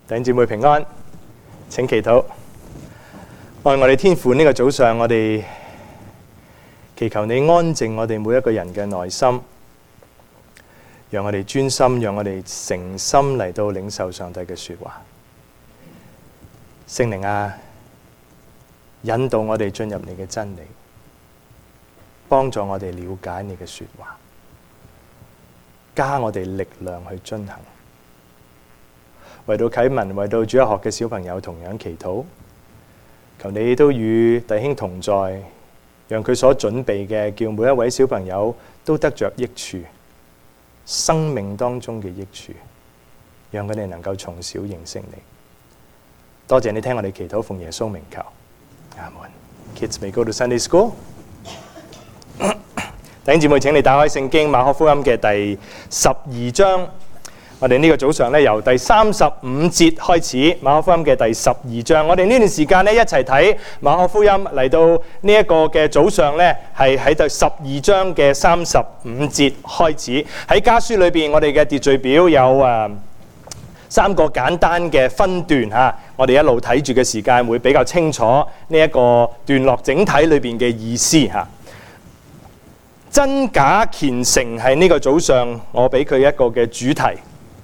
弟兄姊妹平安，請祈禱。愛我哋天父，呢個早上，我哋祈求你安靜我哋每一個人嘅內心，讓我哋專心，讓我哋誠心嚟到領受上帝嘅說話。聖靈啊，引導我哋進入你嘅真理，幫助我哋了解你嘅說話，加我哋力量去遵行。為到啟文，為到主日學嘅小朋友同樣祈禱，求你都與弟兄同在，讓佢所準備嘅，叫每一位小朋友都得着益處，生命當中嘅益處，讓佢哋能夠從小認識你。多謝你聽我哋祈禱，奉耶穌名求，阿門。Kids may go to Sunday school。弟兄姊妹，請你打開聖經馬可福音嘅第12章。我哋呢個早上咧，由第35節開始，馬可福音嘅第12章。我哋呢段時間咧，一齊睇馬可福音，嚟到呢一個嘅早上咧，係喺第12章嘅35節開始。喺家書裏邊，我哋嘅秩序表有3個簡單嘅分段嚇。我哋一路睇住嘅時間會比較清楚呢一個段落整體裏邊嘅意思嚇。真假虔誠係呢個早上我俾佢一個嘅主題。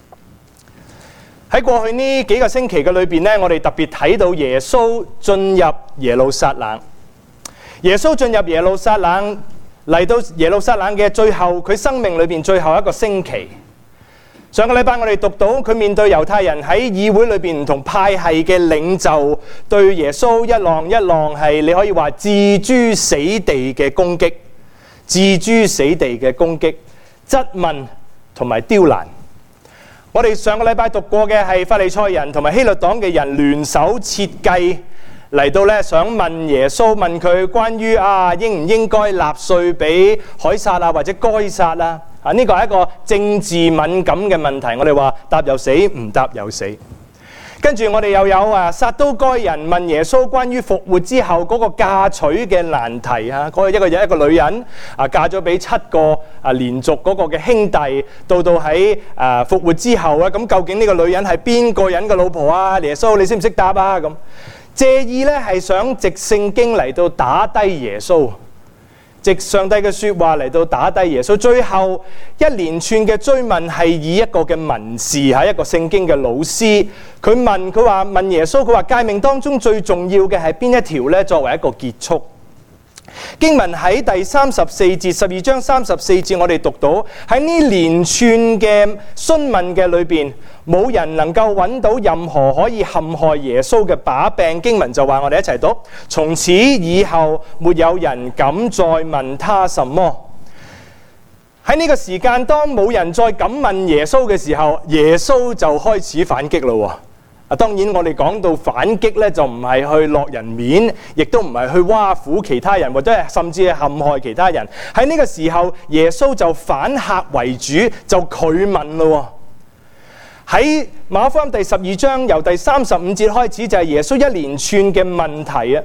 喺過去呢幾個星期嘅裏邊呢，我哋特別睇到耶穌進入耶路撒冷。耶穌進入耶路撒冷，嚟到耶路撒冷嘅最後，佢生命裏邊最後一個星期。上個禮拜我哋讀到佢面對猶太人喺議會裏邊唔同派系嘅領袖，對耶穌一浪一浪係你可以話置諸死地嘅攻擊，置諸死地嘅攻擊、質問同埋刁難。我哋上個禮拜讀過嘅係法利賽人同埋希律黨嘅人聯手設計嚟到咧，想問耶穌，問佢關於應唔應該納稅俾凱撒或者該撒呢個係一個政治敏感嘅問題。我哋話答又死，唔答又死。跟住我哋又有撒都該人問耶穌關於復活之後嗰個嫁娶嘅難題嗰一個女人嫁咗俾7個連續嗰個嘅兄弟，到喺復活之後咁究竟呢個女人係邊個人嘅老婆啊？耶穌你識唔識答啊？咁借意咧係想藉聖經嚟到打低耶穌，藉上帝嘅說話嚟到打低耶穌。最後一連串嘅追問係以一個嘅文士一個聖經嘅老師，佢問耶穌，佢話誡命當中最重要嘅係邊一條呢？作為一個結束。經文喺第34節，12章34節，我哋讀到喺呢連串嘅詢問嘅裏邊，冇人能夠揾到任何可以陷害耶穌嘅把柄。經文就話，我哋一齊讀：從此以後，沒有人敢再問他什麼。喺呢個時間，當冇人再敢問耶穌嘅時候，耶穌就開始反擊咯。當然我哋講到反擊咧，就唔係去落人面，亦都唔係去挖苦其他人，或者係甚至係陷害其他人。喺呢個時候，耶穌就反客為主，就佢問咯。喺馬可福音第12章由第35節開始，就係耶穌一連串嘅問題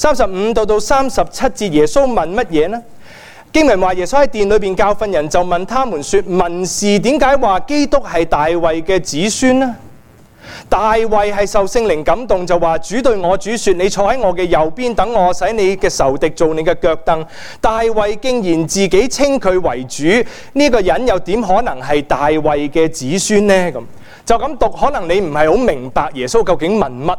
35到37節，耶穌問乜嘢呢？經文話耶穌喺殿裏邊教訓人，就問他們說：文士點解話基督係大衛嘅子孫呢？大衛係受聖靈感動，就話主對我主說：你坐喺我嘅右邊，等我使你嘅仇敵做你嘅腳凳。大衛竟然自己稱佢為主，呢個人又點可能係大衛嘅子孫呢？咁就咁讀，可能你唔係好明白耶穌究竟問乜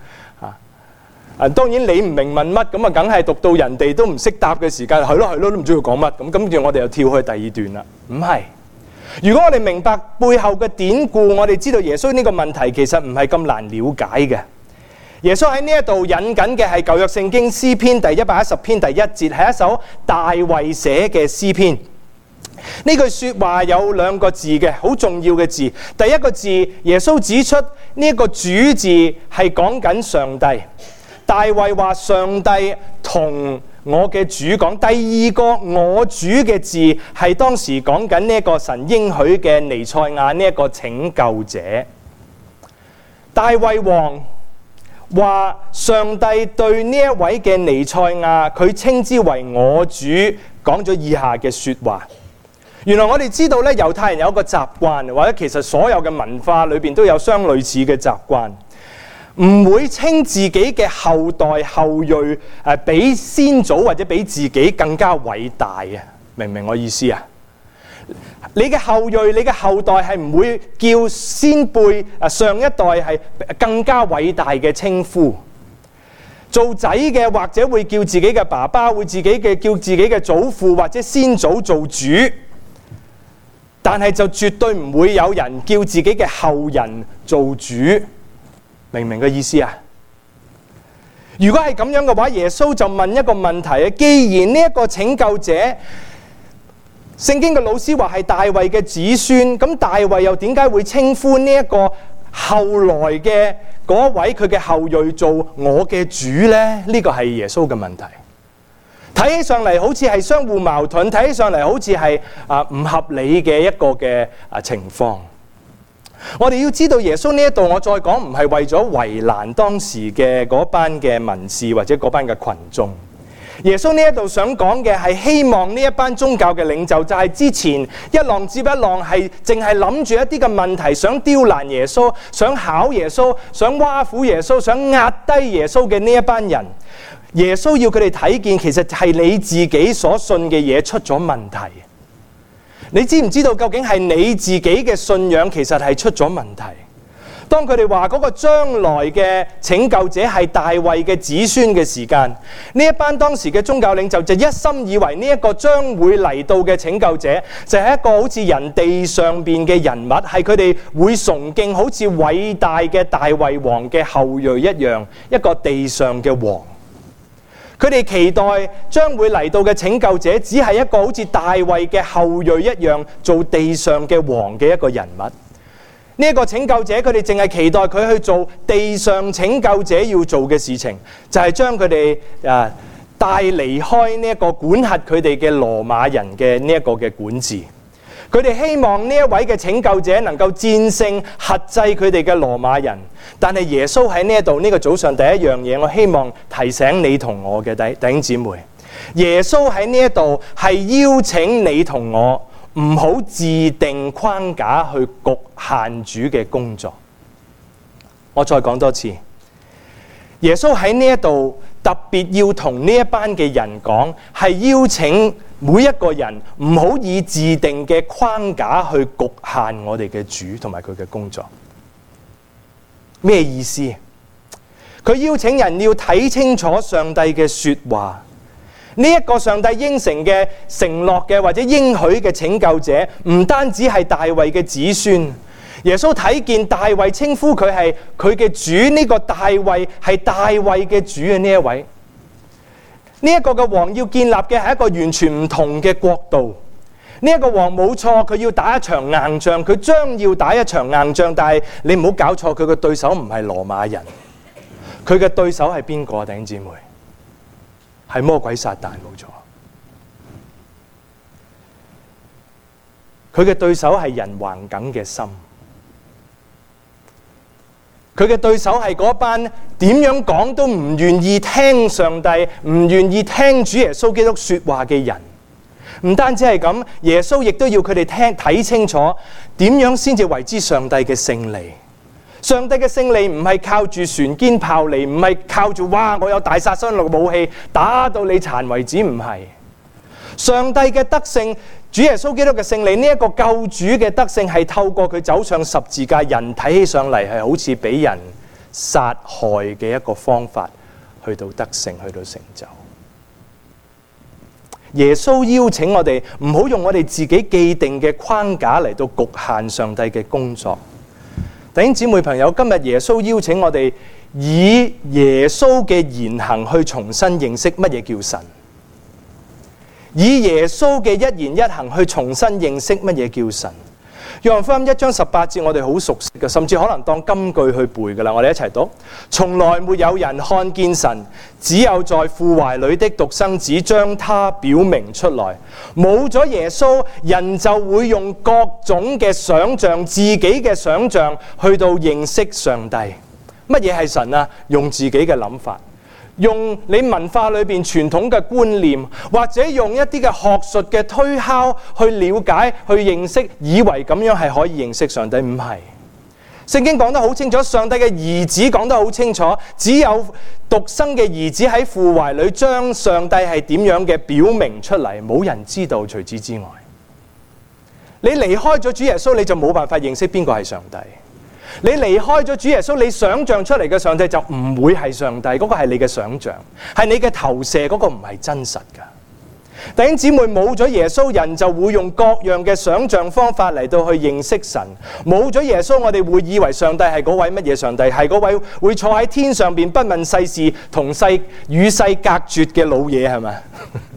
當然你唔明問乜，咁梗係讀到人哋都唔識答嘅時間，係咯都唔知佢講乜咁。跟住我哋又跳去第二段啦。唔係，如果我哋明白背後嘅典故，我哋知道耶穌呢個問題其實唔係咁難了解嘅。耶穌喺呢一度引緊嘅係舊約聖經詩篇第110篇第1節，係一首大衛寫嘅詩篇。呢句說話有2個字嘅，好重要嘅字。第一個字，耶穌指出呢一個主字係講緊上帝。大衛話上帝同我嘅主講。第二個我主嘅字係當時講緊呢一個神應許嘅彌賽亞，呢一個拯救者。大衛王話上帝對呢一位嘅彌賽亞，佢稱之為我主，講咗以下嘅說話。 原來我哋知道咧，猶太人有一個習慣，或者其實所有嘅文化裏邊都有相類似嘅習慣，唔會稱自己嘅後代後裔比先祖或者比自己更加偉大嘅，明唔明我意思啊？你嘅後裔、你嘅後代係唔會叫先輩上一代係更加偉大嘅稱呼。做仔嘅或者會叫自己嘅爸爸，會叫自己嘅祖父或者先祖做主，但係就絕對唔會有人叫自己嘅後人做主，明唔明個意思啊？如果係咁樣嘅話，耶穌就問一個問題啊，既然呢一個拯救者，聖經嘅老師話係大衛嘅子孫，咁大衛又點解會稱呼呢一個後來嘅嗰位佢嘅後裔做我嘅主呢？呢個係耶穌嘅問題。睇起上嚟好似係相互矛盾，睇起上嚟好似係唔合理嘅一個嘅情況。我哋要知道耶穌呢一度，我再講唔係為咗為難當時嘅嗰班嘅文士或者嗰班嘅群眾。耶穌呢一度想講嘅係希望呢一班宗教嘅領袖，就係之前一浪接一浪係淨係諗住一啲嘅問題，想刁難耶穌，想考耶穌，想挖苦耶穌，想壓低耶穌嘅呢一班人。耶穌要佢哋睇見，其實係你自己所信嘅嘢出咗問題。你知唔知道究竟係你自己嘅信仰其實係出咗問題？當佢哋話嗰個將來嘅拯救者係大衛嘅子孫嘅時間，呢一班當時嘅宗教領袖就一心以為呢一個將會嚟到嘅拯救者就係一個好似人地上邊嘅人物，係佢哋會崇敬好似偉大嘅大衛王嘅後裔一樣，一個地上嘅王。佢哋期待將會嚟到嘅拯救者只係一個好似大衛嘅後裔一樣做地上嘅王嘅一個人物。呢一個拯救者，佢哋淨係期待佢去做地上拯救者要做嘅事情，就係將佢哋帶離開呢一個管轄佢哋嘅羅馬人嘅呢一個嘅管治。佢哋希望呢一位嘅拯救者能夠戰勝轄制佢哋嘅羅馬人。但係耶穌喺呢一度，呢個早上第一樣嘢，我希望提醒你同我嘅弟兄姊妹，耶穌喺呢一度係邀請你同我唔好自定框架去局限主嘅工作。我再講多次，耶穌喺呢一度特別要同呢一班嘅人講，係邀請每一個人唔好以自定嘅框架去局限我哋嘅主同埋佢嘅工作。咩意思？佢邀請人要睇清楚上帝嘅說話。呢一個上帝應承嘅承諾嘅或者應許嘅拯救者，唔單止係大衛嘅子孫。耶穌睇見大衛稱呼佢係佢嘅主，呢個大衛係大衛嘅主嘅呢一位。呢一個嘅王要建立嘅係一個完全唔同嘅國度。呢一個王冇錯，佢要打一場硬仗，佢將要打一場硬仗，但係你唔好搞錯，佢嘅對手唔係羅馬人，佢嘅對手係邊個啊？弟兄姊妹，係魔鬼撒旦，冇錯。佢嘅對手係人橫梗嘅心，佢嘅對手係嗰班點樣講都唔願意聽上帝、唔願意聽主耶穌基督說話嘅人。唔單止係咁，耶穌亦都要佢哋睇清楚點樣先至為之上帝嘅勝利。上帝嘅勝利唔係靠住船堅炮利，唔係靠住哇我有大殺傷力武器打到你殘為止，唔係。上帝嘅德性，主耶穌基督嘅勝利，呢一個救主嘅德性係透過佢走上十字架，人睇起上嚟係好似俾人殺害嘅一個方法，去到得勝，去到成就。耶穌邀請我哋唔好用我哋自己既定嘅框架嚟到局限上帝嘅工作。弟兄姊妹朋友，今日耶穌邀請我哋以耶穌嘅言行去重新認識乜嘢叫神，以耶穌嘅一言一行去重新認識乜嘢叫神。約翰福音1章18節我哋好熟悉嘅，甚至可能當金句去背㗎喇。我哋一齊讀：從來沒有人看見神，只有在父懷裏的獨生子將他表明出來。冇咗耶穌，人就會用各種嘅想像，自己嘅想像去到認識上帝。乜嘢係神啊？用自己嘅諗法， 用你文化裏邊傳統嘅觀念，或者用一啲嘅學術嘅推敲去了解、去認識，以為咁樣係可以認識上帝，唔係。聖經講得好清楚，上帝嘅兒子講得好清楚，只有獨生嘅兒子喺父懷裏將上帝係點樣嘅表明出嚟，冇人知道除此之外。你離開咗主耶穌，你就冇辦法認識邊個係上帝。你離開咗主耶穌，你想象出嚟嘅上帝就唔會係上帝，嗰個係你嘅想象，係你嘅投射，嗰個唔係真實噶。弟兄姊妹，冇咗耶穌，人就會用各樣嘅想象方法嚟到去認識神。冇咗耶穌，我哋會以為上帝係嗰位乜嘢上帝，係嗰位會坐喺天上邊不問世事，同世與世隔絕嘅老嘢，係咪？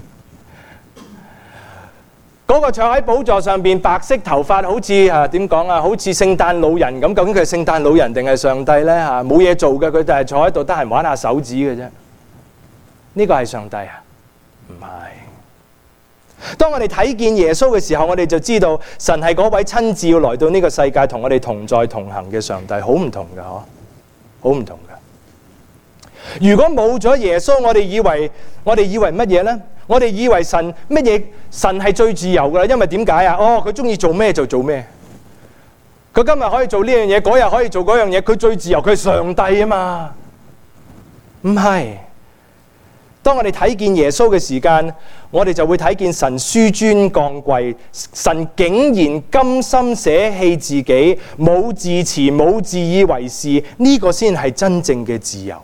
嗰個坐喺寶座上邊，白色頭髮，好似點講啊？好似聖誕老人咁。究竟佢係聖誕老人定係上帝呢？冇嘢做嘅，佢就係坐喺度，得閒玩下手指嘅啫。呢個係上帝啊？唔係。當我哋睇見耶穌嘅時候，我哋就知道神係嗰位親自要來到呢個世界同我哋同在同行嘅上帝，好唔同㗎，好唔同㗎。如果冇咗耶穌，我哋以為乜嘢呢？我哋以為神係最自由㗎啦，因為點解啊？佢中意做咩就做咩，佢今日可以做呢樣嘢，嗰日可以做嗰樣嘢，佢最自由，佢係上帝啊嘛。唔係，當我哋睇見耶穌嘅時間，我哋就會睇見神紆尊降貴，神竟然甘心捨棄自己，冇自持，冇自以為是，呢個先係真正嘅自由。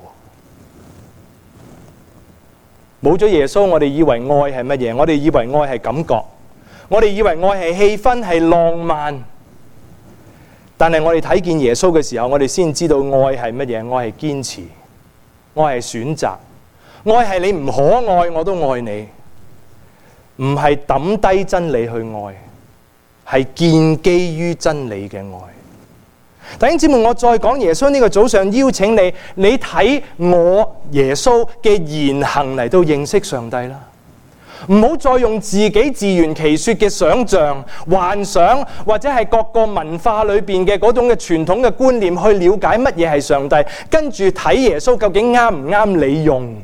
冇咗耶穌，我哋以為愛係乜嘢？我哋以為愛係感覺，我哋以為愛係氣氛，係浪漫。但係我哋睇見耶穌嘅時候，我哋先知道愛係乜嘢？愛係堅持，愛係選擇，愛係你唔可愛我都愛你，唔係抌低真理去愛，係建基於真理嘅愛。弟兄姊妹，我再講耶穌呢個早上邀請你，你睇我耶穌嘅言行嚟到認識上帝啦。唔好再用自己自圓其說嘅想像、幻想，或者係各個文化裏邊嘅嗰種嘅傳統嘅觀念去了解乜嘢係上帝，跟住睇耶穌究竟啱唔啱你用，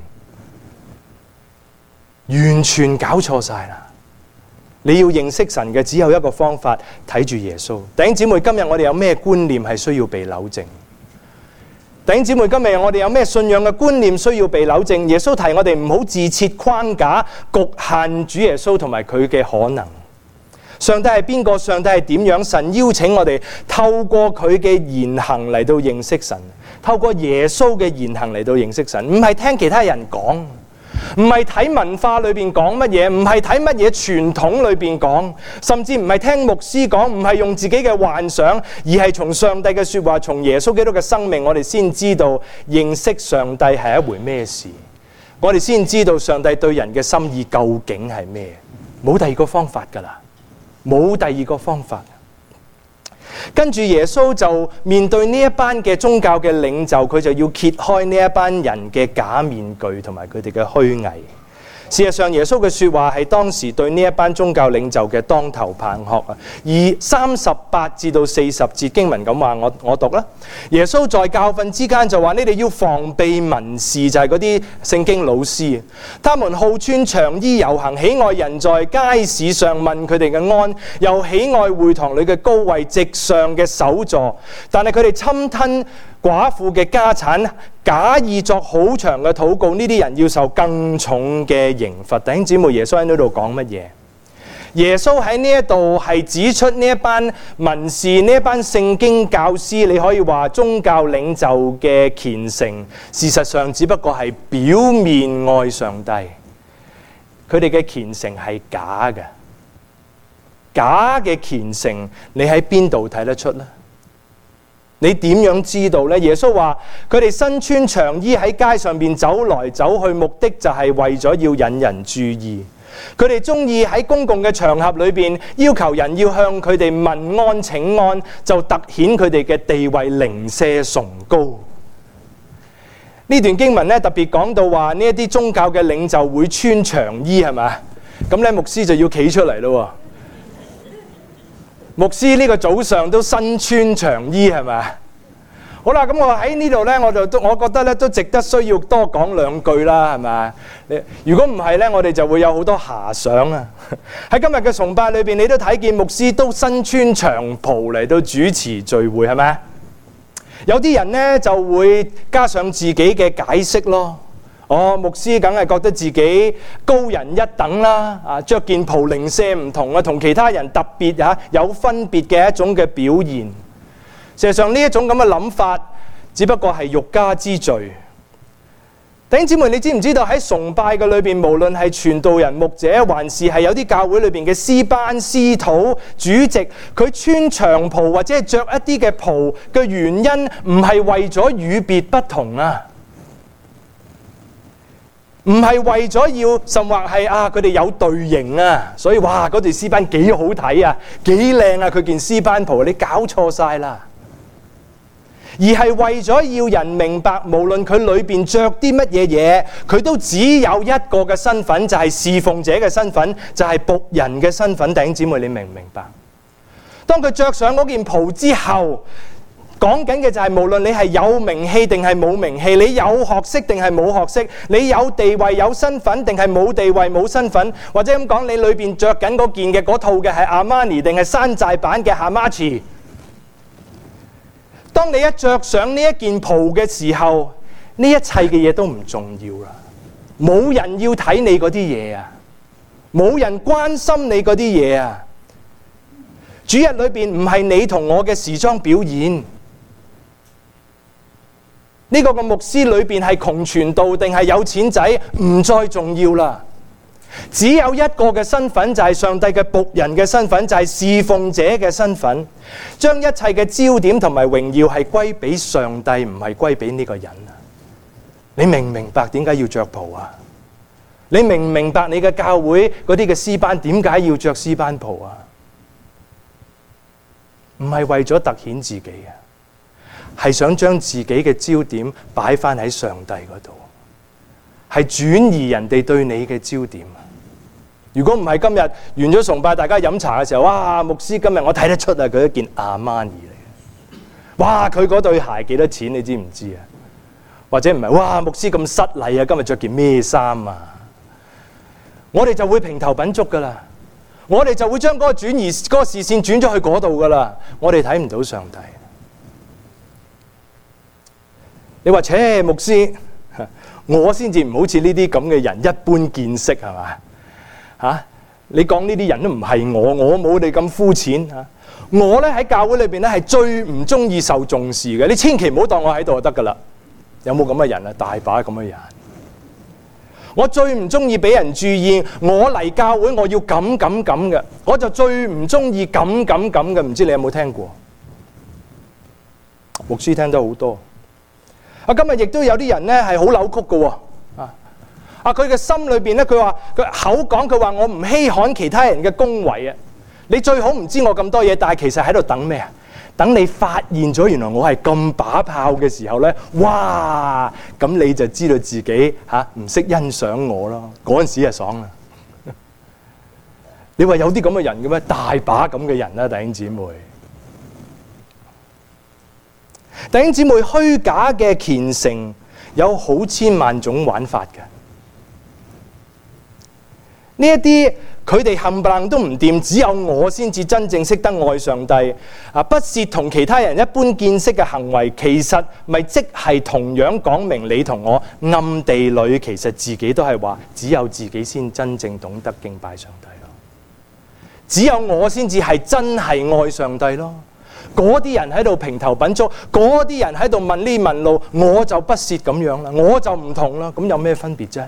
完全搞錯晒啦。你要認識神嘅只有一個方法，睇住耶穌。弟兄姊妹，今日我哋有咩觀念係需要被糾正？弟兄姊妹，今日我哋有咩信仰嘅觀念需要被糾正？耶穌提我哋唔好自設框架，局限主耶穌同埋佢嘅可能。上帝係邊個？上帝係點樣？神邀請我哋透過佢嘅言行嚟到認識神，透過耶穌嘅言行嚟到認識神，唔係聽其他人講。唔係睇文化裏邊講乜嘢，唔係睇乜嘢傳統裏邊講，甚至唔係聽牧師講，唔係用自己嘅幻想，而係從上帝嘅說話，從耶穌基督嘅生命，我哋先知道認識上帝係一回咩事，我哋先知道上帝對人嘅心意究竟係咩。冇第二個方法㗎啦，冇第二個方法。跟住耶穌就面對呢一班嘅宗教嘅領袖，佢就要揭開呢一班人嘅假面具同埋佢哋嘅虛偽。事實上，耶穌嘅說話係當時對呢一班宗教領袖嘅當頭棒喝啊！而38至到40節經文咁話，我讀啦。耶穌在教訓之間就話：你哋要防備文士，就係嗰啲聖經老師，他們好穿長衣遊行，喜愛人在街市上問佢哋嘅安，又喜愛會堂裏嘅高位，席上嘅首座，但係佢哋侵吞寡婦嘅家產，假意作好長嘅禱告，呢啲人要受更重嘅刑罰。弟兄姊妹，耶穌喺呢度講乜嘢？耶穌喺呢一度係指出呢一班文士、呢一班聖經教師，你可以話宗教領袖嘅虔誠，事實上只不過係表面愛上帝，佢哋嘅虔誠係假嘅。假嘅虔誠，你喺邊度睇得出呢？你點樣知道呢？耶穌話佢哋身穿長衣喺街上邊走來走去，目的就係為咗要引人注意。佢哋中意喺公共嘅場合裏邊要求人要向佢哋問安請安，就凸顯佢哋嘅地位零舍崇高。呢段經文咧特別講到話呢一啲宗教嘅領袖會穿長衣，係咪？咁咧牧師就要企出嚟咯。牧師呢個早上都身穿長衣，係咪？ 好啦，咁我喺呢度呢，我覺得呢都值得需要多講兩句啦，係咪？如果唔係呢，我哋就會有好多遐想啊！喺今日嘅崇拜裏邊，你都睇見牧師都身穿長袍嚟到主持聚會，係咪？有啲人呢就會加上自己嘅解釋咯。牧師梗係覺得自己高人一等啦，着件袍零舍唔同啊，同其他人特別有分別嘅一種嘅表現。事實上呢一種咁嘅諗法，只不過係欲加之罪。弟兄姊妹，你知唔知道喺崇拜嘅裏邊，無論係傳道人、牧者，還是係有啲教會裏邊嘅詩班、司徒、主席，佢穿長袍或者係着一啲嘅袍嘅原因，唔係為咗與別不同啊，唔係為咗要，甚或係佢哋有隊形啊，所以哇嗰隊詩班幾好睇啊，幾靚啊，佢件詩班袍，你搞錯晒啦。而係為咗要人明白，無論佢裏邊着啲乜嘢嘢，佢都只有一個嘅身份，就係侍奉者嘅身份，就係僕人嘅身份。弟兄姊妹，你明唔明白？當佢着上嗰件袍之後，講緊嘅就係無論你係有名氣定係冇名氣，你有學識定係冇學識，你有地位有身份定係冇地位冇身份，或者咁講，你裏邊着緊嗰件嘅嗰套嘅係阿瑪尼定係山寨版嘅哈馬奇。當你一着上呢一件袍嘅時候，呢一切嘅嘢都唔重要啦，冇人要睇你嗰啲嘢啊，冇人關心你嗰啲嘢啊。主日裏邊唔係你同我嘅時裝表演，呢個牧師裏邊係窮傳道定係有錢仔唔再重要啦。只有一個嘅身份，就係上帝嘅僕人嘅身份，就係侍奉者嘅身份，將一切嘅焦點同埋榮耀係歸俾上帝，唔係歸俾呢個人啊！你明唔明白點解要着袍啊？你明唔明白你嘅教會嗰啲嘅詩班點解要着詩班袍啊？唔係為咗凸顯自己嘅，係想將自己嘅焦點擺翻喺上帝嗰度，係轉移人哋對你嘅焦點。如果唔係今日完咗崇拜，大家飲茶嘅時候，哇！牧師今日我睇得出啊，佢一件阿瑪尼嚟嘅。哇！佢嗰對鞋幾多錢？你知唔知啊？或者唔係？哇！牧師咁失禮啊，今日着件咩衫啊？我哋就會評頭品足噶啦，我哋就會將嗰個轉移、嗰個視線轉咗去嗰度噶啦。我哋睇唔到上帝。你話，切，牧師，我先至唔好似呢啲咁嘅人一般見識係嘛？你講呢啲人都唔係我冇你咁膚淺嚇。我咧喺教會裏邊咧係最唔中意受重視嘅，你千祈唔好當我喺度就得噶啦。有冇咁嘅人啊？大把咁嘅人。我最唔中意俾人注意，我嚟教會我要咁嘅，我就最唔中意咁嘅。唔知你有冇聽過？牧師聽得好多。今日亦都有啲人咧係好扭曲嘅喎。佢嘅心裏邊咧，佢話佢口講，佢話我唔稀罕其他人嘅恭維啊！你最好唔知我咁多嘢，但係其實喺度等咩啊？等你發現咗原來我係咁把炮嘅時候咧，哇！咁你就知道自己唔識欣賞我咯。嗰陣時就爽啦。你話有啲咁嘅人嘅咩？大把咁嘅人啦，弟兄姊妹。弟兄姊妹，虛假嘅虔誠有好千萬種玩法嘅。呢一啲佢哋冚唪唥都唔掂，只有我先至真正識得愛上帝。不屑同其他人一般見識嘅行為，其實咪即係同樣講明你同我暗地裏其實自己都係話，只有自己先真正懂得敬拜上帝咯。只有我先至係真係愛上帝咯。嗰啲人喺度評頭品足，嗰啲人喺度問呢問路，我就不屑咁樣啦，我就唔同啦。咁有咩分別啫？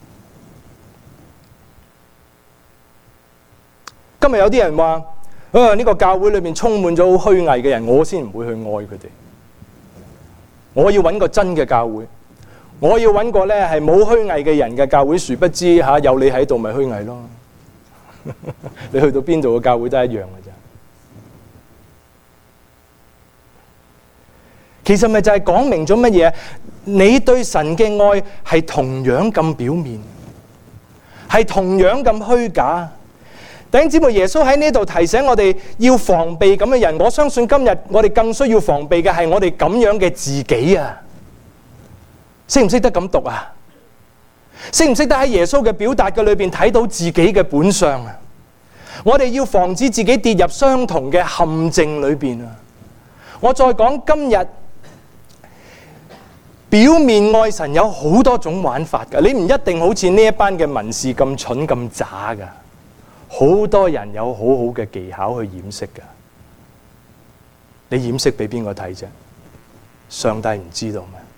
今日有啲人話，呢個教會裏面充滿咗好虛偽嘅人，我先唔會去愛佢哋。我要揾個真嘅教會，我要揾個咧係冇虛偽嘅人嘅教會。殊不知有你喺度咪虛偽咯。你去到邊度嘅教會都一樣嘅啫。其實咪就係講明咗乜嘢？你對神嘅愛係同樣咁表面，係同樣咁虛假。 弟兄姊妹，耶穌喺呢度提醒我哋要防備咁嘅人。我相信今日我哋更需要防備嘅係我哋咁樣嘅自己啊！識唔識得咁讀啊？識唔識得喺耶穌嘅表達嘅裏邊睇到自己嘅本相啊？我哋要防止自己跌入相同嘅陷阱裏邊啊！我再講，今日表面愛神有好多種玩法㗎，你唔一定好似呢一班嘅文士咁蠢咁渣㗎。好多人有好好嘅技巧去掩飾㗎，你掩飾俾邊個睇啫？上帝唔知道咩？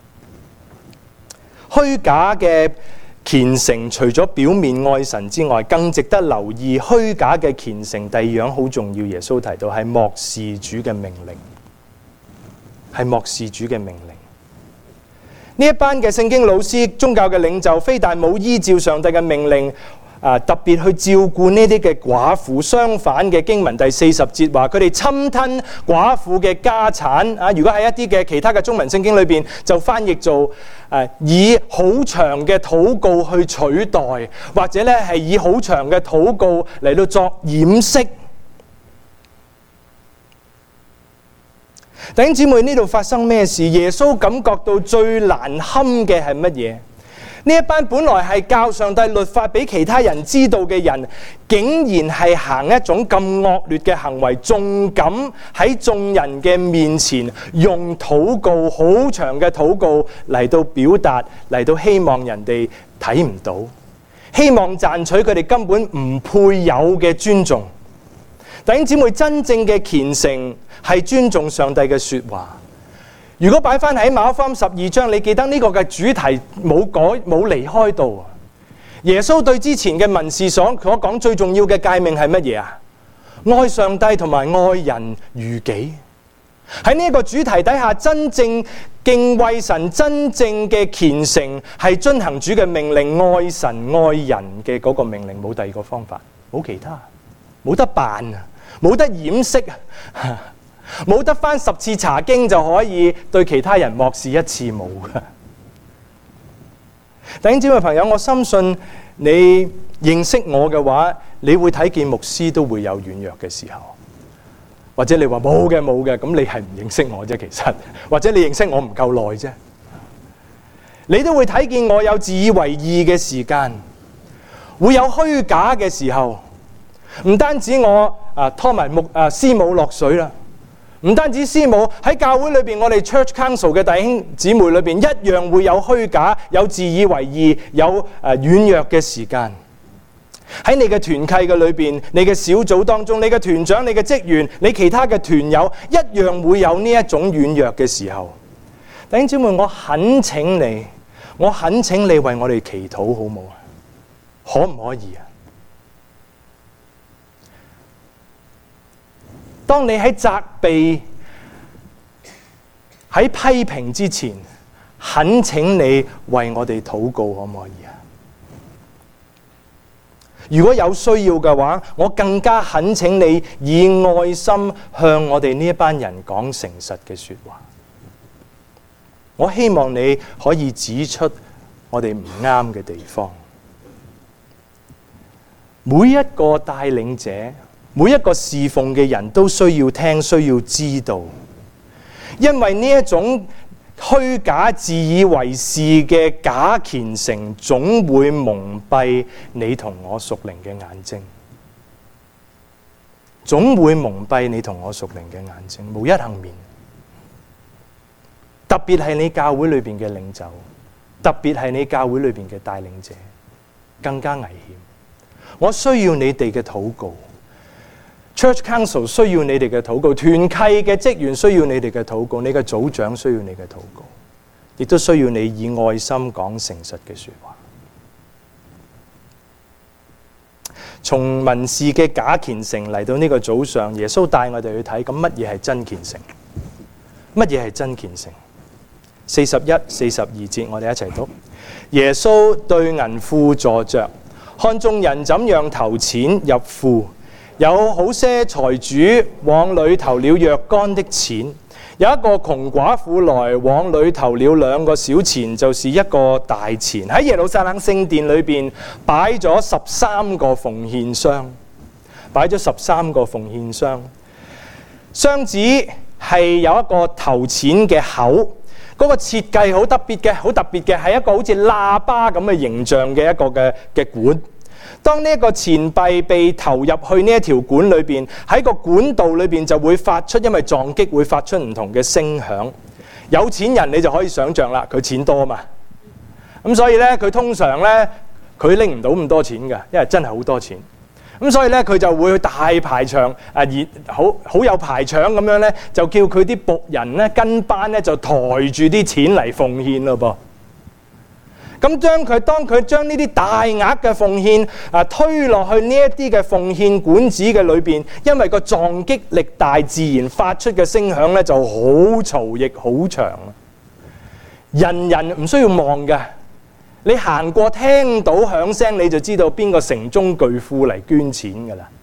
虛假嘅虔誠，除咗表面愛神之外，更值得留意虛假嘅虔誠。第二樣好重要，耶穌提到係漠視主嘅命令，係漠視主嘅命令。呢一班嘅聖經老師、宗教嘅領袖，非但冇依照上帝嘅命令，特別去照顧呢啲嘅寡婦，相反嘅經文第40節話佢哋侵吞寡婦嘅家產。如果喺一啲嘅其他嘅中文聖經裏邊，就翻譯做以好長嘅禱告去取代，或者咧係以好長嘅禱告嚟到作掩飾。弟兄姊妹，呢度發生咩事？耶穌感覺到最難堪嘅係乜嘢？呢一班本來係教上帝律法俾其他人知道嘅人，竟然係行一種咁惡劣嘅行為，仲敢喺眾人嘅面前用禱告，好長嘅禱告嚟到表達，嚟到希望人哋睇唔到，希望賺取佢哋根本唔配有嘅尊重。弟兄姊妹，真正嘅虔誠係尊重上帝嘅說話。如果擺翻喺馬可福音12章，你記得呢個嘅主題冇改冇離開到。耶穌對之前嘅文士所講最重要嘅誡命係乜嘢啊？愛上帝同埋愛人如己。喺呢一個主題底下，真正敬畏神、真正嘅虔誠係遵行主嘅命令，愛神愛人嘅嗰個命令，冇第二個方法，冇其他，冇得扮啊，冇得掩飾啊。冇得翻10次查經就可以對其他人漠視一次，冇㗎。弟兄姊妹朋友，我深信你認識我嘅話，你會睇見牧師都會有軟弱嘅時候，或者你話冇嘅，咁你係唔認識我啫，其實，或者你認識我唔夠耐啫。你都會睇見我有自以為義嘅時間，會有虛假嘅時候，唔單止我拖埋師母落水啦。唔單止師母喺教會裏邊，我哋 Church Council 嘅弟兄姊妹裏邊一樣會有虛假、有自以為義、有軟弱嘅時間。喺你嘅團契嘅裏邊，你嘅小組當中，你嘅團長、你嘅職員、你其他嘅團友一樣會有呢一種軟弱嘅時候。弟兄姊妹，我懇請你為我哋祈禱好冇啊？可唔可以啊？當你喺責備、喺批評之前，懇請你為我哋禱告，可唔可以啊？如果有需要嘅話，我更加懇請你以愛心向我哋呢一班人講誠實嘅說話。我希望你可以指出我哋唔啱嘅地方。每一個帶領者，每一個侍奉嘅人都需要聽，需要知道，因為呢一種虛假、自以為是嘅假虔誠，總會蒙蔽你同我屬靈嘅眼睛，總會蒙蔽你同我屬靈嘅眼睛，無一幸免。特別係你教會裏邊嘅領袖，特別係你教會裏邊嘅帶領者，更加危險。我需要你哋嘅禱告。Church Council 需要你哋嘅禱告，團契嘅職員需要你哋嘅禱告，你嘅組長需要你嘅禱告，亦都需要你以愛心講誠實嘅說話。從文士嘅假虔誠嚟到呢個早上，耶穌帶我哋去睇，咁乜嘢係真虔誠？乜嘢係真虔誠？41、42節，我哋一齊讀。耶穌對銀庫坐着，看眾人怎樣投錢入庫。有好些財主往裏投了若干的錢，有一個窮寡婦來往裏投了2個小錢，就是一個大錢。喺耶路撒冷聖殿裏邊擺咗13個奉獻箱。 擺咗13個奉獻箱。箱子係有一個投錢嘅口，嗰個設計好特別嘅，係一個好似喇叭咁嘅形象嘅一個嘅管。當呢一個錢幣被投入去呢一條管裏邊，喺個管道裏邊就會發出，因為撞擊會發出唔同嘅聲響。有錢人你就可以想像啦，佢錢多嘛，咁所以呢，佢通常呢，佢拎唔到咁多錢㗎，因為真係好多錢。咁所以呢，佢就會大排場，好有排場咁樣呢，就叫佢啲僕人呢跟班呢，就抬住啲錢嚟奉獻咯噃。咁當佢將呢啲大額嘅奉獻推落去呢一啲嘅奉獻管子嘅裏邊，因為個撞擊力大，自然發出嘅聲響呢就好嘈，亦好長。人人唔需要望㗎，你行過聽到響聲，你就知道邊個城中巨富嚟捐錢㗎啦。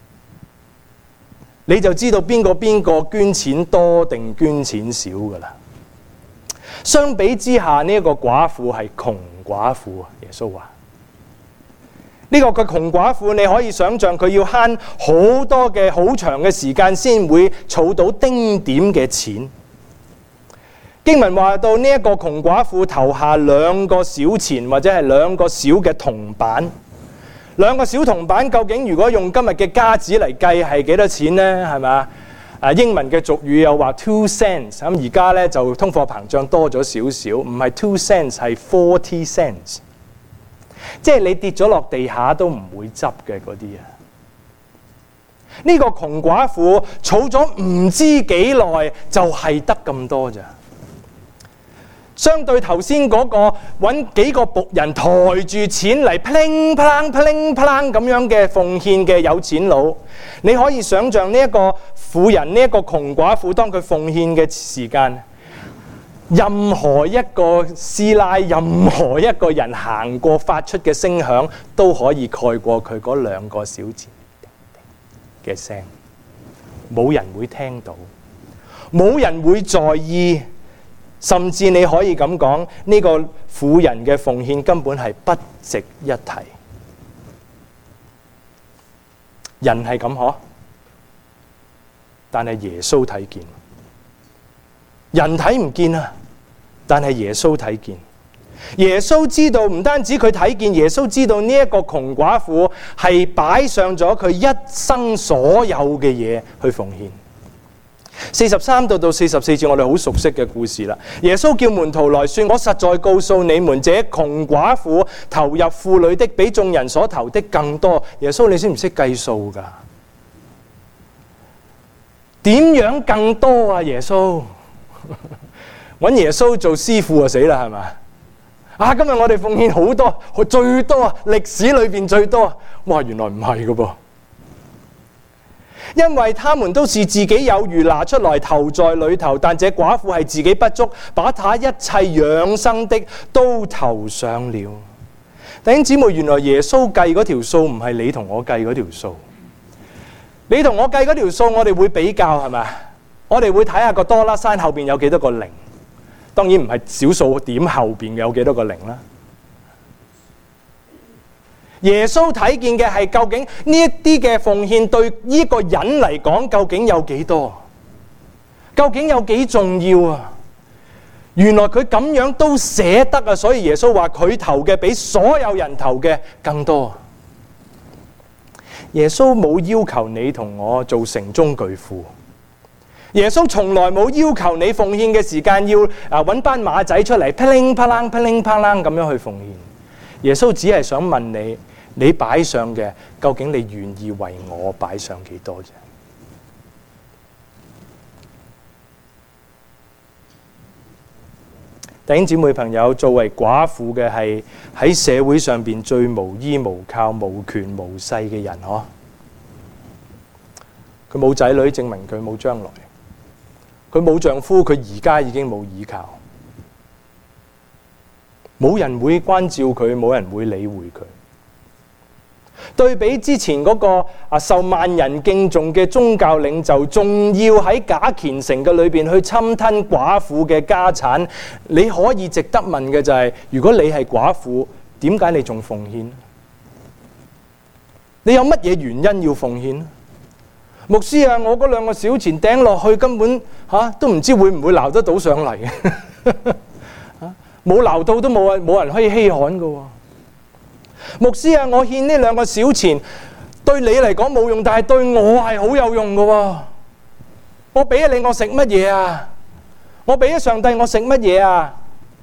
你就知道邊個捐錢多定捐錢少㗎啦。相比之下，呢一個寡婦係窮寡婦啊！耶穌話：呢個嘅窮寡婦，你可以想像佢要慳好多嘅好長嘅時間先會儲到丁點嘅錢。經文話到呢一個窮寡婦投下2個小錢，或者係2個小嘅銅板。2個小銅板究竟如果用今日嘅加紙嚟計係幾多錢呢？係咪？英文嘅俗語又話2 cents， 咁而家咧就通貨膨脹多咗少少，唔係2 cents 係40 cents， 即係你跌咗落地下都唔會執嘅嗰啲啊！呢個窮寡婦儲咗唔知幾耐，就係得咁多咋。相對頭先嗰個揾幾個僕人抬住錢嚟砰砰砰砰咁樣嘅奉獻嘅有錢佬，你可以想像呢一個婦人，呢一個窮寡婦，當佢奉獻嘅時間，任何一個師奶，任何一個人行過發出嘅聲響，都可以蓋過佢嗰2個小錢嘅聲，冇人會聽到，冇人會在意。甚至你可以咁講，呢個婦人嘅奉獻根本係不值一提。人係咁可，但係耶穌睇見。人睇唔見啊，但係耶穌睇見。耶穌知道，唔單止佢睇見，耶穌知道呢一個窮寡婦係擺上咗佢一生所有嘅嘢去奉獻。43到44節，我哋好熟悉嘅故事啦。耶穌叫門徒來說：我實在告訴你們，這窮寡婦投入庫裏的比眾人所投的更多。耶穌，你識唔識計數㗎？點樣更多啊？耶穌揾耶穌做師傅就死啦，係咪？今日我哋奉獻好多，最多啊！歷史裏邊最多啊！哇，原來唔係㗎噃。因為他們都是自己有餘拿出來投在裏頭，但這寡婦係自己不足，把她一切養生的都投上了。弟兄姊妹，原來耶穌計嗰條數唔係你同我計嗰條數。你同我計嗰條數，我哋會比較，係咪？我哋會睇下個多啦山後邊有幾多個零，當然唔係小數點後邊有幾多個零啦。耶穌睇見嘅係究竟呢一啲嘅奉獻對呢個人嚟講究竟有幾多？究竟有幾重要啊？原來佢咁樣都捨得啊！所以耶穌話佢投嘅比所有人投嘅更多。耶穌冇要求你同我做城中巨富。耶穌從來冇要求你奉獻嘅時間要揾班馬仔出嚟噼鈴啪啷噼鈴啪啷咁樣去奉獻。耶穌只係想問你。你擺上嘅，究竟你願意為我擺上幾多啫？弟兄姊妹朋友，作為寡婦嘅係喺社會上邊最無依無靠、無權無勢嘅人，嗬。佢冇仔女，證明佢冇將來。佢冇丈夫，佢而家已經冇依靠。冇人會關照佢，冇人會理會佢。對比之前嗰個受萬人敬重嘅宗教領袖，仲要喺假虔誠嘅裏邊去侵吞寡婦嘅家產，你可以值得問嘅就係：如果你係寡婦，點解你仲奉獻？ 你有乜嘢原因要奉獻？牧師啊，我嗰2個小錢掟落去根本都唔知會唔會撈得到上嚟冇撈到都冇人可以稀罕㗎喎。牧師啊，我獻呢2個小錢對你嚟講冇用，但係對我係好有用㗎喎。我俾咗你，我食乜嘢啊？我俾咗上帝，我食乜嘢啊？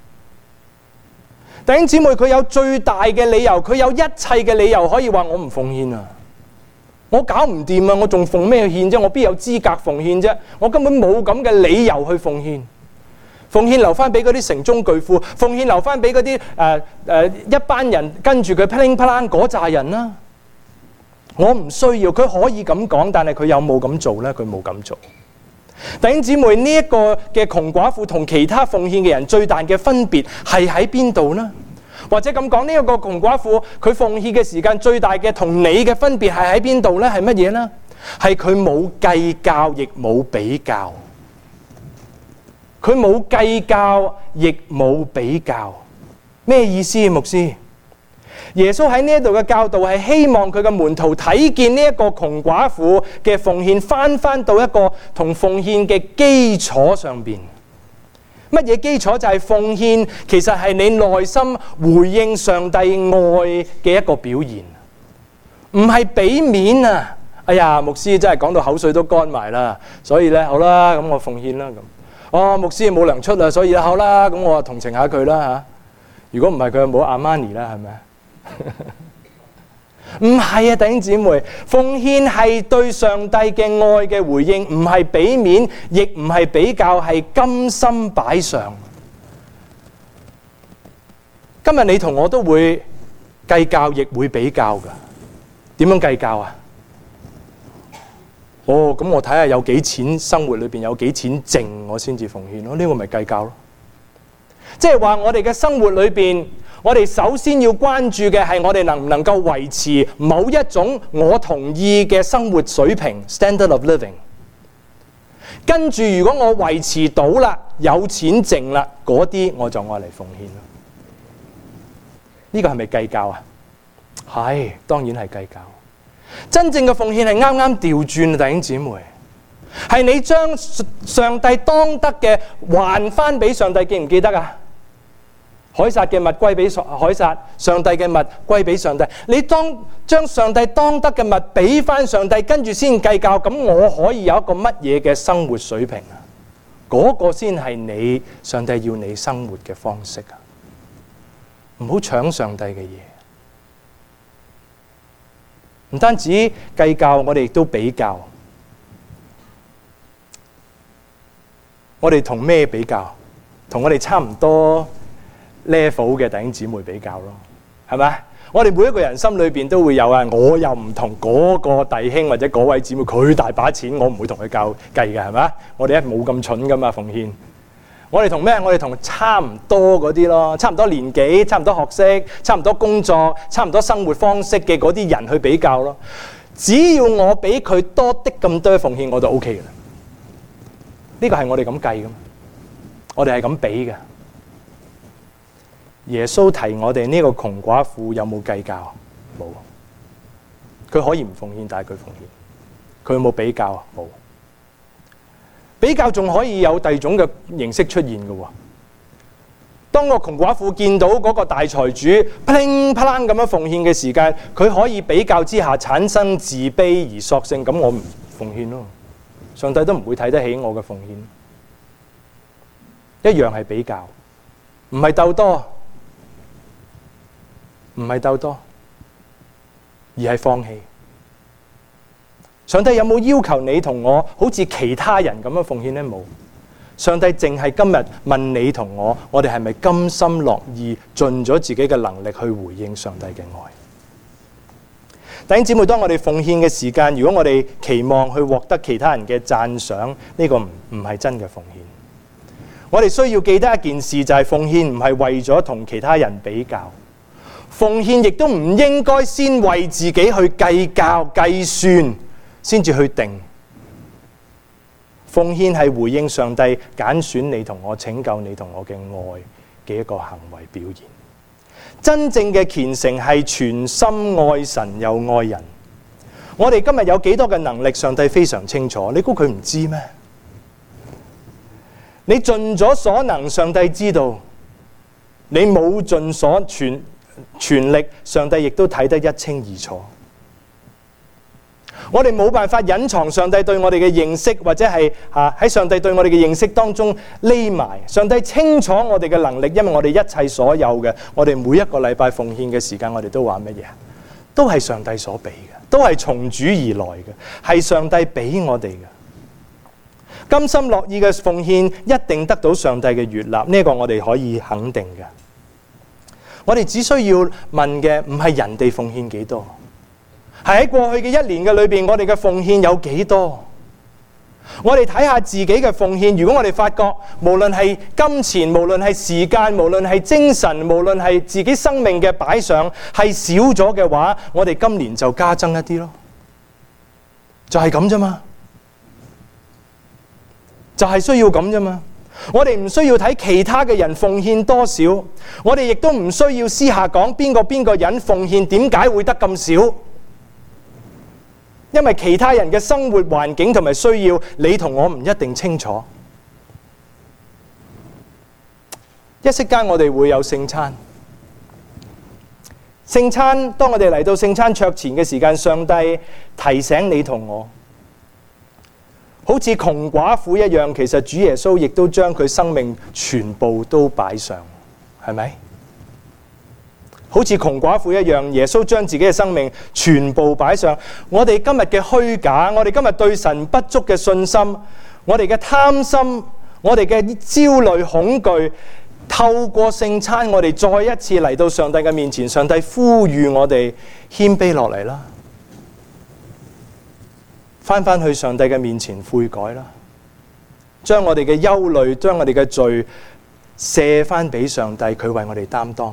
弟兄姊妹，佢有最大嘅理由，佢有一切嘅理由可以話我唔奉獻啊！我搞唔掂啊！我仲奉咩獻啫？我邊有資格奉獻啫？我根本冇咁嘅理由去奉獻。奉獻留翻俾嗰啲城中巨富，奉獻留翻俾嗰啲一班人跟住佢噼零啪啷嗰扎人啦。我唔需要，佢可以咁講，但係佢有冇咁做呢？佢冇咁做。弟兄姊妹，呢一個嘅窮寡婦同其他奉獻嘅人最大嘅分別係喺邊度呢？或者咁講，呢一個窮寡婦佢奉獻嘅時間最大嘅同你嘅分別係喺邊度呢？係乜嘢呢？係佢冇計較，亦冇比較。佢冇計較，亦冇比較。咩意思，牧師？耶穌喺呢一度嘅教導係希望佢嘅門徒睇見呢一個窮寡婦嘅奉獻翻到一個同奉獻嘅基礎上邊。乜嘢基礎？就係奉獻其實係你內心回應上帝愛嘅一個表現，唔係俾面啊！哎呀，牧師真係講到口水都乾埋啦，所以咧好啦，咁我奉獻啦咁。哦，牧師冇糧出啦，所以好啦，咁我同情下佢啦嚇。如果唔係佢冇阿瑪尼啦，係咪？唔係啊，弟兄姊妹，奉獻係對上帝嘅愛嘅回應，唔係俾面，亦唔係比較，係甘心擺上。今日你同我都會計較，亦會比較㗎。點樣計較啊？哦，咁我睇下有幾錢，生活裏邊有幾錢剩，我先至奉獻咯。呢個咪計較咯。即係話我哋嘅生活裏邊，我哋首先要關注嘅係我哋能唔能夠維持某一種我同意嘅生活水平 （standard of living）。跟住如果我維持到啦，有錢剩啦，嗰啲我就愛嚟奉獻咯。呢個係咪計較啊？係，當然係計較。真正嘅奉獻係啱啱調轉，弟兄姊妹，係你將上帝當得嘅還翻俾上帝，記唔記得啊？凱撒嘅物歸俾凱撒，上帝嘅物歸俾上帝。你將上帝當得嘅物俾翻上帝，跟住先計較，咁我可以有一個乜嘢嘅生活水平啊？嗰個先係你上帝要你生活嘅方式啊！唔好搶上帝嘅嘢。唔單止計較，我哋亦都比較。我哋同咩比較？同我哋差唔多 level 嘅弟兄姊妹比較咯，係咪？我哋每一個人心裏邊都會有啊，我又唔同嗰個弟兄或者嗰位姊妹，佢大把錢，我唔會同佢計嘅，係咪？我哋冇咁蠢噶嘛，奉獻。我哋同咩？我哋同差唔多嗰啲咯，差唔多年紀、差唔多學識、差唔多工作、差唔多生活方式嘅嗰啲人去比較咯。只要我比佢多啲咁多奉獻，我就 OK 嘅啦。呢個係我哋咁計噶嘛，我哋係咁比嘅。耶穌提我哋呢個窮寡婦有冇計較？冇。佢可以唔奉獻，但係佢奉獻。佢有冇比較？冇。比較仲可以有第二種嘅形式出現嘅喎。當個窮寡婦見到嗰個大財主噼零啪啷咁樣奉獻嘅時間，佢可以比較之下產生自卑而索性咁，我唔奉獻咯。上帝都唔會睇得起我嘅奉獻。一樣係比較，唔係鬥多，唔係鬥多，而係放棄。上帝有冇要求你同我好似其他人咁樣奉獻呢？冇。上帝淨係今日問你同我，我哋係咪甘心樂意盡咗自己嘅能力去回應上帝嘅愛？弟兄姊妹，當我哋奉獻嘅時間，如果我哋期望去獲得其他人嘅讚賞，呢個唔係真嘅奉獻。我哋需要記得一件事，就係奉獻唔係為咗同其他人比較，奉獻亦都唔應該先為自己去計較計算先至去定。奉獻係回應上帝揀選你同我、拯救你同我嘅愛嘅一個行為表現。真正嘅虔誠係全心愛神又愛人， 我哋今日有幾多嘅能力，上帝非常清楚。你估佢唔知咩？你盡咗所能，上帝知道；你冇盡所全力，上帝亦都睇得一清二楚。我哋冇辦法隱藏上帝對我哋嘅認識，或者係喺上帝對我哋嘅認識當中匿埋。上帝清楚我哋嘅能力，因為我哋一切所有嘅，我哋每一個禮拜奉獻嘅時間，我哋都話乜嘢？都係上帝所俾嘅，都係從主而來嘅，係上帝俾我哋嘅。甘心樂意嘅奉獻一定得到上帝嘅悅納，呢個我哋可以肯定嘅。我哋只需要問嘅唔係人哋奉獻幾多，係喺過去嘅一年嘅裏邊，我哋嘅奉獻有幾多？我哋睇下自己嘅奉獻，如果我哋發覺無論係金錢，無論係時間，無論係精神，無論係自己生命嘅擺上係少咗嘅話，我哋今年就加增一啲咯，就係咁啫嘛，就係需要咁啫嘛。我哋唔需要睇其他嘅人奉獻多少，我哋亦都唔需要私下講邊個人奉獻點解會得咁少。因為其他人嘅生活環境同埋需要，你同我唔一定清楚。一息間我哋會有聖餐，聖餐當我哋嚟到聖餐桌前嘅時間，上帝提醒你同我，好似窮寡婦一樣，其實主耶穌亦都將佢生命全部都擺上，係咪？好似窮寡婦一樣，耶穌將自己嘅生命全部擺上。我哋今日嘅虛假，我哋今日對神不足嘅信心，我哋嘅貪心，我哋嘅焦慮恐懼，透過聖餐，我哋再一次嚟到上帝嘅面前，上帝呼籲我哋謙卑落嚟啦，翻去上帝嘅面前悔改啦，將我哋嘅憂慮，將我哋嘅罪卸翻俾上帝，佢為我哋擔當。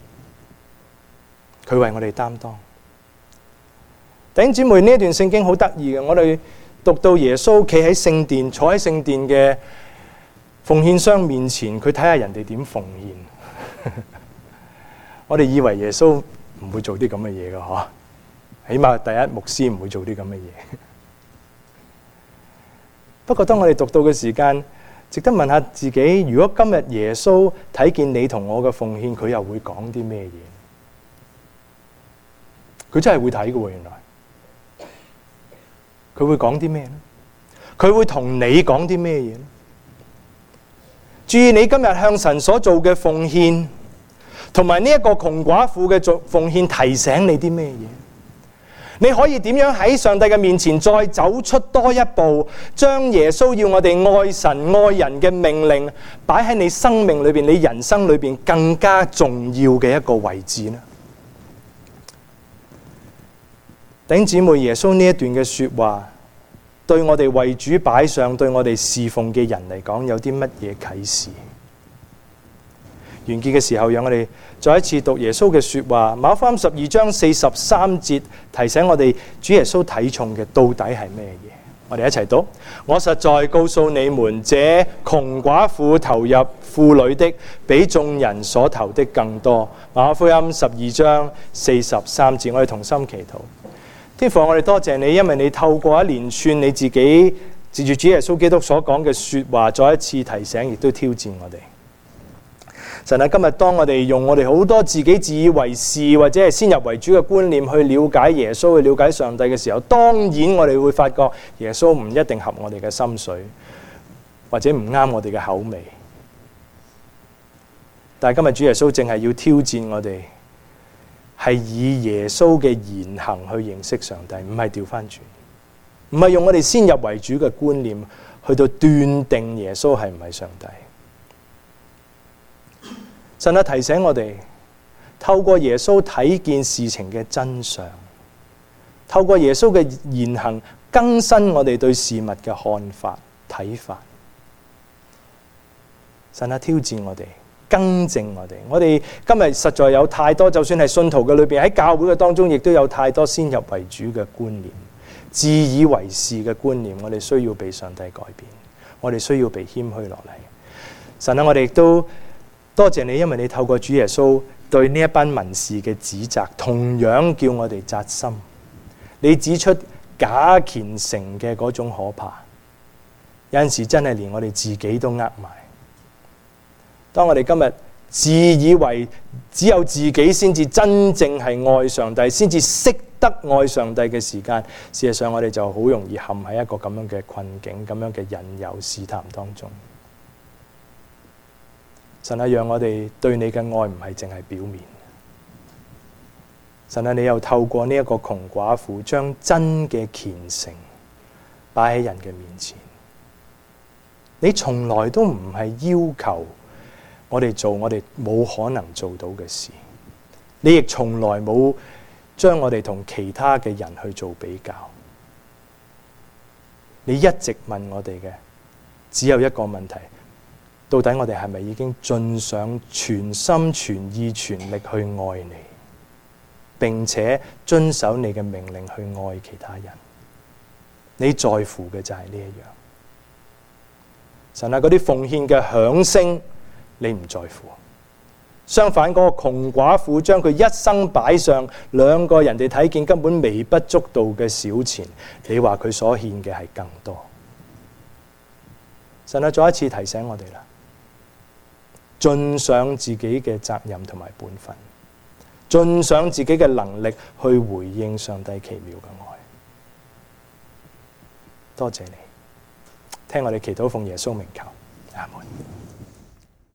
佢為我哋擔當。弟兄姊妹，呢一段聖經好得意嘅，我哋讀到耶穌企喺聖殿，坐喺聖殿嘅奉獻箱面前，佢睇下人哋點奉獻。我哋以為耶穌唔會做啲咁嘅嘢嘅嗬，起碼第一牧師唔會做啲咁嘅嘢。不過當我哋讀到嘅時間，值得問下自己，如果今日耶穌睇見你同我嘅奉獻，佢又會講啲咩嘢？佢真係會睇嘅喎，原來佢會講啲咩咧？佢會同你講啲咩嘢咧？注意你今日向神所做嘅奉獻，同埋呢一個窮寡婦嘅奉獻，提醒你啲咩嘢？你可以點樣喺上帝嘅面前再走出多一步，將耶穌要我哋愛神愛人嘅命令擺喺你生命裏邊、你人生裏邊更加重要嘅一個位置呢？弟兄姊妹，耶穌呢一段嘅說話，對我哋為主擺上，對我哋侍奉嘅人嚟講，有啲乜嘢啟示？完結嘅時候，讓我哋再一次讀耶穌嘅說話，馬可福音12章43節，提醒我哋主耶穌睇重嘅到底係咩嘢？我哋一齊讀：我實在告訴你們，這窮寡婦投入庫裏的，比眾人所投的更多。馬可福音12章43節，我哋同心祈禱。天父，我哋多謝你，因為你透過一連串你自己藉住主耶穌基督所講嘅說話，再一次提醒，亦都挑戰我哋。神啊，今日當我哋用我哋好多自己自以為是或者係先入為主嘅觀念去了解耶穌、去了解上帝嘅時候，當然我哋會發覺耶穌唔一定合我哋嘅心水，或者唔啱我哋嘅口味。但係今日主耶穌正係要挑戰我哋，係以耶穌嘅言行去認識上帝，唔係調翻轉，唔係用我哋先入為主嘅觀念去到斷定耶穌係唔係上帝。神啊，提醒我哋透過耶穌睇見事情嘅真相，透過耶穌嘅言行更新我哋對事物嘅看法睇法。神啊，挑戰我哋，更正我哋。我哋今日實在有太多，就算係信徒嘅裏邊，喺教會嘅當中，亦都有太多先入為主嘅觀念、自以為是嘅觀念。我哋需要被上帝改變，我哋需要被謙虛落嚟。神啊，我哋亦都多謝你，因為你透過主耶穌對呢一班文士嘅指責，同樣叫我哋扎心， 你指出假虔誠嘅嗰種可怕，有陣時真係連我哋自己都呃埋。當我哋今日自以為只有自己先至真正係愛上帝，先至識得愛上帝嘅時間，事實上我哋就好容易陷喺一個咁樣嘅困境、咁樣嘅引誘試探當中。神啊，讓我哋對你嘅愛唔係淨係表面。神啊，你又透過呢一個窮寡婦，將真嘅虔誠擺喺人嘅面前。你從來都唔係要求我哋做我哋冇可能做到嘅事，你亦從來冇將我哋同其他嘅人去做比較。你一直問我哋嘅只有一個問題：到底我哋係咪已經盡上全心全意全力去愛你，並且遵守你嘅命令去愛其他人？你在乎嘅就係呢一樣。神啊，嗰啲奉獻嘅響聲你唔在乎，相反嗰個窮寡婦將佢一生擺上兩個人哋睇見根本微不足道嘅小錢，你話佢所獻嘅係更多。神啊，再一次提醒我哋啦，盡上自己嘅責任同埋本分，盡上自己嘅能力去回應上帝奇妙嘅愛。多謝你，聽我哋祈禱，奉耶穌名求，阿門。